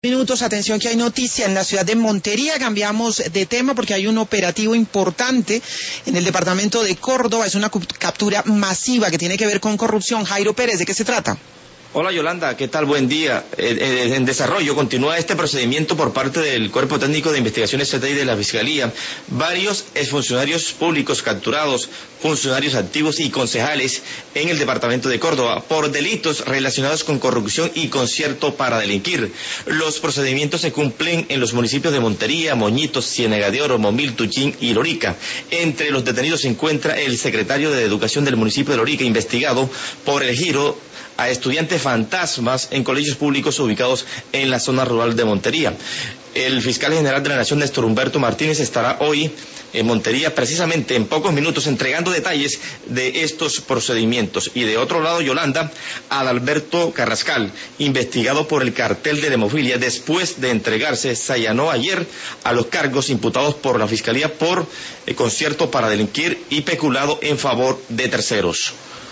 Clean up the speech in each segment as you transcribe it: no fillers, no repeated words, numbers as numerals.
Minutos, atención que hay noticia en la ciudad de Montería. Cambiamos de tema porque hay un operativo importante en el departamento de Córdoba. Es una captura masiva que tiene que ver con corrupción. Jairo Pérez, ¿de qué se trata? Hola Yolanda, ¿qué tal? Buen día. En desarrollo continúa este procedimiento por parte del Cuerpo Técnico de Investigaciones CTI de la Fiscalía. Varios exfuncionarios públicos capturados, funcionarios activos y concejales en el departamento de Córdoba por delitos relacionados con corrupción y concierto para delinquir. Los procedimientos se cumplen en los municipios de Montería, Moñitos, Ciénega de Oro, Momil, Tuchín y Lorica. Entre los detenidos se encuentra el secretario de Educación del municipio de Lorica, investigado por el giro a estudiantes fantasmas en colegios públicos ubicados en la zona rural de Montería. El fiscal general de la Nación, Néstor Humberto Martínez, estará hoy en Montería, precisamente en pocos minutos, entregando detalles de estos procedimientos. Y de otro lado, Yolanda, Adalberto Carrascal, investigado por el cartel de hemofilia, después de entregarse, se allanó ayer a los cargos imputados por la Fiscalía por concierto para delinquir y peculado en favor de terceros.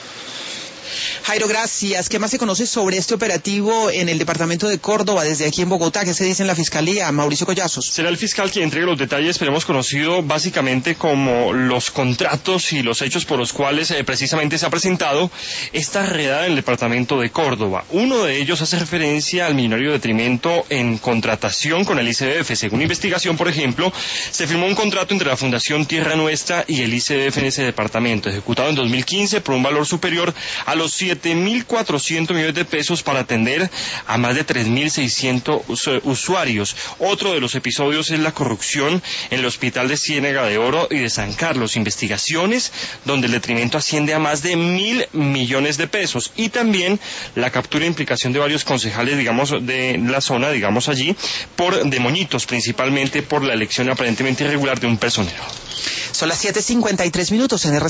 Jairo, gracias. ¿Qué más se conoce sobre este operativo en el departamento de Córdoba, desde aquí en Bogotá? ¿Qué se dice en la Fiscalía? Mauricio Collazos. Será el fiscal quien entregue los detalles, pero hemos conocido básicamente como los contratos y los hechos por los cuales precisamente se ha presentado esta redada en el departamento de Córdoba. Uno de ellos hace referencia al millonario detrimento en contratación con el ICBF. Según investigación, por ejemplo, se firmó un contrato entre la Fundación Tierra Nuestra y el ICBF en ese departamento, ejecutado en 2015 por un valor superior a los 7.400 millones de pesos para atender a más de 3.600 usuarios. Otro de los episodios es la corrupción en el hospital de Ciénega de Oro y de San Carlos. Investigaciones donde el detrimento asciende a más de 1.000 millones de pesos. Y también la captura e implicación de varios concejales, digamos, de la zona, digamos allí, de Moñitos, principalmente por la elección aparentemente irregular de un personero. Son las 7:53 en